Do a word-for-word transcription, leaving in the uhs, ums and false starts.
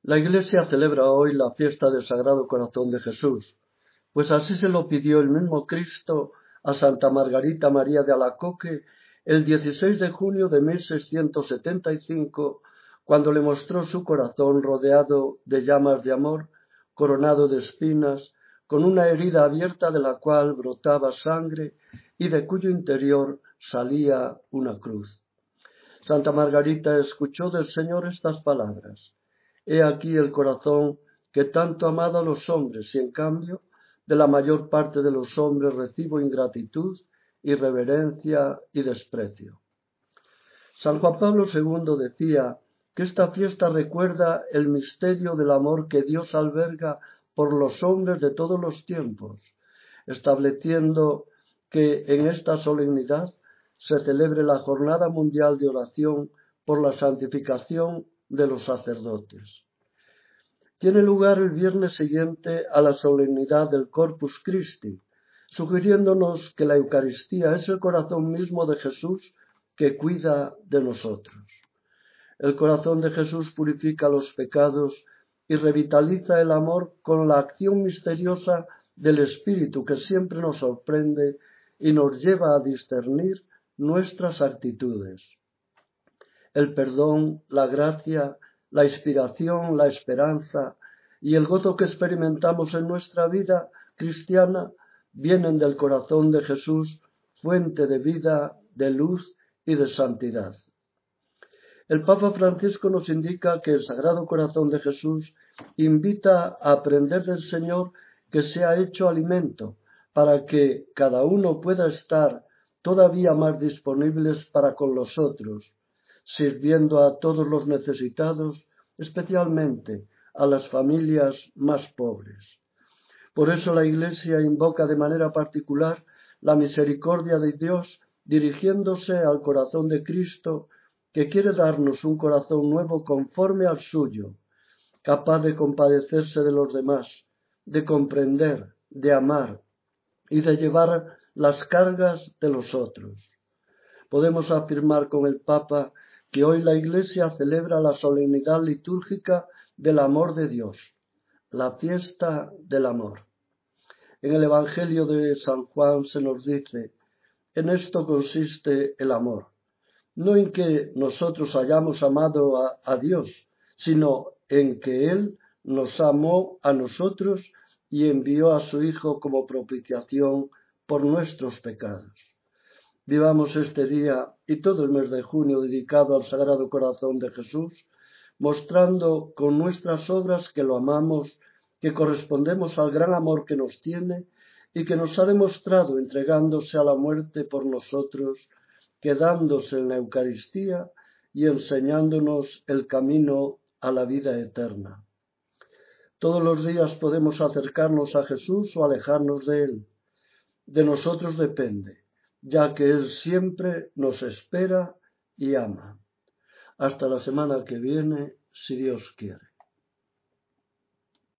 La Iglesia celebra hoy la fiesta del Sagrado Corazón de Jesús, pues así se lo pidió el mismo Cristo a Santa Margarita María de Alacoque el dieciséis de junio de mil seiscientos setenta y cinco, cuando le mostró su corazón rodeado de llamas de amor, coronado de espinas, con una herida abierta de la cual brotaba sangre y de cuyo interior salía una cruz. Santa Margarita escuchó del Señor estas palabras: «He aquí el corazón que tanto ha amado a los hombres, y en cambio de la mayor parte de los hombres recibo ingratitud, irreverencia y desprecio». San Juan Pablo segundo decía que esta fiesta recuerda el misterio del amor que Dios alberga por los hombres de todos los tiempos, estableciendo que en esta solemnidad se celebre la Jornada Mundial de Oración por la santificación de los sacerdotes. Tiene lugar el viernes siguiente a la solemnidad del Corpus Christi, sugiriéndonos que la Eucaristía es el corazón mismo de Jesús que cuida de nosotros. El corazón de Jesús purifica los pecados y revitaliza el amor con la acción misteriosa del Espíritu que siempre nos sorprende y nos lleva a discernir nuestras actitudes. El perdón, la gracia, la inspiración, la esperanza y el gozo que experimentamos en nuestra vida cristiana vienen del corazón de Jesús, fuente de vida, de luz y de santidad. El Papa Francisco nos indica que el Sagrado Corazón de Jesús invita a aprender del Señor que se ha hecho alimento para que cada uno pueda estar todavía más disponibles para con los otros, sirviendo a todos los necesitados, especialmente a las familias más pobres. Por eso la Iglesia invoca de manera particular la misericordia de Dios, dirigiéndose al corazón de Cristo, que quiere darnos un corazón nuevo conforme al suyo, capaz de compadecerse de los demás, de comprender, de amar y de llevar las cargas de los otros. Podemos afirmar con el Papa que hoy la Iglesia celebra la solemnidad litúrgica del amor de Dios, la fiesta del amor. En el Evangelio de San Juan se nos dice: en esto consiste el amor, no en que nosotros hayamos amado a, a Dios, sino en que Él nos amó a nosotros y envió a su Hijo como propiciación por nuestros pecados. Vivamos este día y todo el mes de junio dedicado al Sagrado Corazón de Jesús, mostrando con nuestras obras que lo amamos, que correspondemos al gran amor que nos tiene y que nos ha demostrado entregándose a la muerte por nosotros, quedándose en la Eucaristía y enseñándonos el camino a la vida eterna. Todos los días podemos acercarnos a Jesús o alejarnos de Él. De nosotros depende, ya que Él siempre nos espera y ama. Hasta la semana que viene, si Dios quiere.